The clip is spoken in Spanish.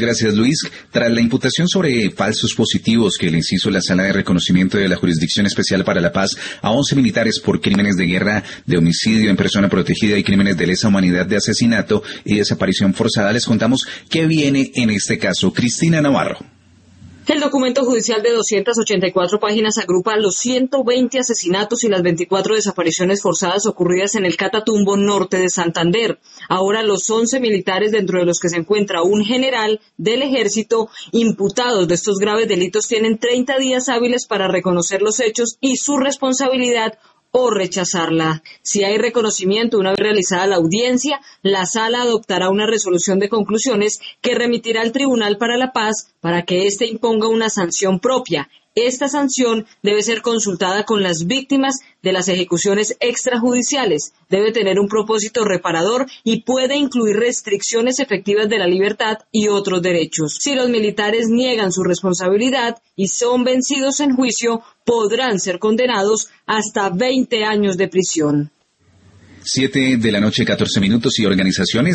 Gracias, Luis. Tras la imputación sobre falsos positivos que le hizo la Sala de Reconocimiento de la Jurisdicción Especial para la Paz a 11 militares por crímenes de guerra, de homicidio en persona protegida y crímenes de lesa humanidad, de asesinato y desaparición forzada, les contamos qué viene en este caso. Cristina Navarro. El documento judicial de 284 páginas agrupa los 120 asesinatos y las 24 desapariciones forzadas ocurridas en el Catatumbo norte de Santander. Ahora los 11 militares, dentro de los que se encuentra un general del ejército, imputados de estos graves delitos, tienen 30 días hábiles para reconocer los hechos y su responsabilidad o rechazarla. Si hay reconocimiento una vez realizada la audiencia, la Sala adoptará una resolución de conclusiones que remitirá al Tribunal para la Paz para que éste imponga una sanción propia. Esta sanción debe ser consultada con las víctimas de las ejecuciones extrajudiciales, debe tener un propósito reparador y puede incluir restricciones efectivas de la libertad y otros derechos. Si los militares niegan su responsabilidad y son vencidos en juicio, podrán ser condenados hasta 20 años de prisión. 7 de la noche, 14 minutos, y organizaciones